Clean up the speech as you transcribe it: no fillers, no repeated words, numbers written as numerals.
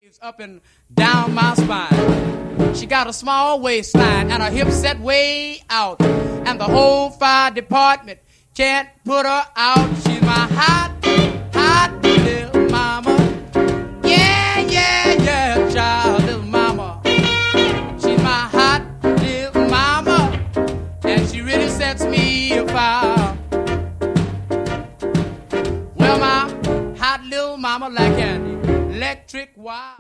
Up and down my spine. She got a small waistline and her hips set way out, and the whole fire department can't put her out. She's my hot, hot little mama. Yeah, yeah, yeah, child, little mama. She's my hot little mama, and she really sets me afire. Well, my hot little mama like an electric wire.